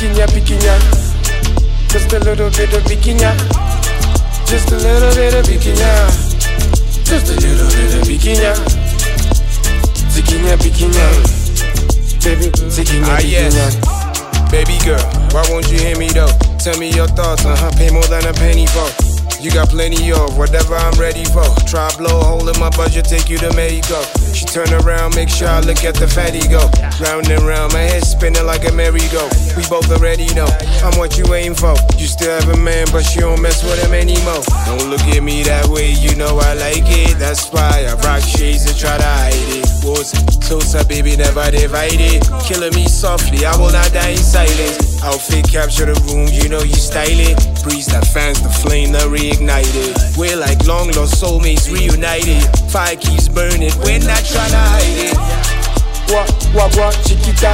Piquinya, piquinya. Just a little bit of piquinya. Just a little bit of piquinya. Just a little bit of piquinya. Zikinya, piquinya. Baby, zikinya, piquinya. Baby girl, why won't you hear me though? Tell me your thoughts, pay more than a penny for. You got plenty of whatever I'm ready for. Try blow a hole in my budget, take you to Mexico. She turn around, make sure I look at the fatty go. Round and round, my head spinning like a merry-go. We both already know I'm what you aim for. You still have a man, but she don't mess with him anymore. Don't look at me that way, you know I like it. That's why I rock shades and try to hide it. What's closer, baby, never divided. Killing me softly, I will not die in silence. Outfit capture the room, you know you style it. Breeze that fans the flame that reignited. We're like long lost soulmates reunited. Fire keeps burning, we're not trying to hide it. What, chiquita.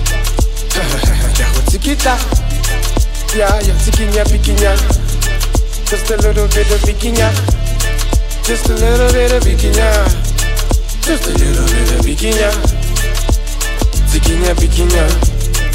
Chiquita. Yeah, zikinya, piquinya. Just a little bit of piquinya. Just a little bit of piquinya. Just a little bit of piquinya. Zikinya, piquinya.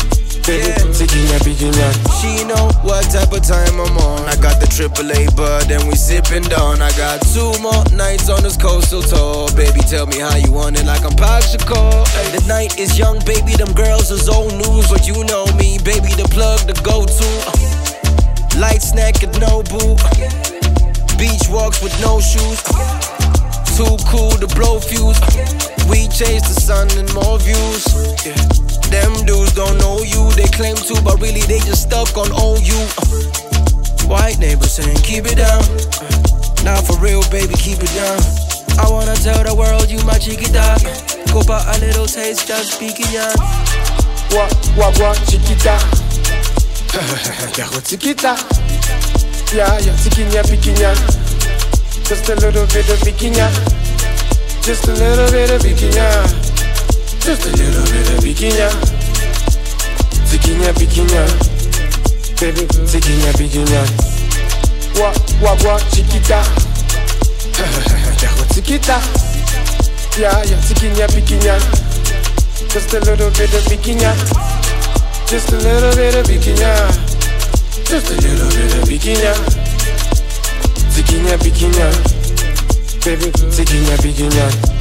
She know what type of time I'm on. I got the AAA bud and we sippin' down. I got 2 more nights on this coastal tour. Baby, tell me how you want it like I'm Pac Shakur. The night is young, baby, them girls is old news. But you know me, baby, the plug, the go-to. Light snack at Nobu. Beach walks with no shoes. Too cool to blow fuse. We chase the sun and more views. Them dudes don't know you, they claim to, but really they just stuck on OU. White neighbors saying keep it down. Now for real, baby, keep it down. I wanna tell the world you my chiquita. Go by a little taste, just speaking young. What, chiquita. Chiquita. Yeah, zikinya, piquinya. Just a little bit of piquinya. Just a little bit of piquinya. Just a little bit of piquinya. Zikinya, piquinya. Baby, zikinya, piquinya. What, chiquita. Chiquita. Yeah, zikinya, piquinya. Just a little bit of piquinya. Just a little bit of piquinya. Just a little bit of piquinya. Zikinya, piquinya. Baby, zikinya, piquinya.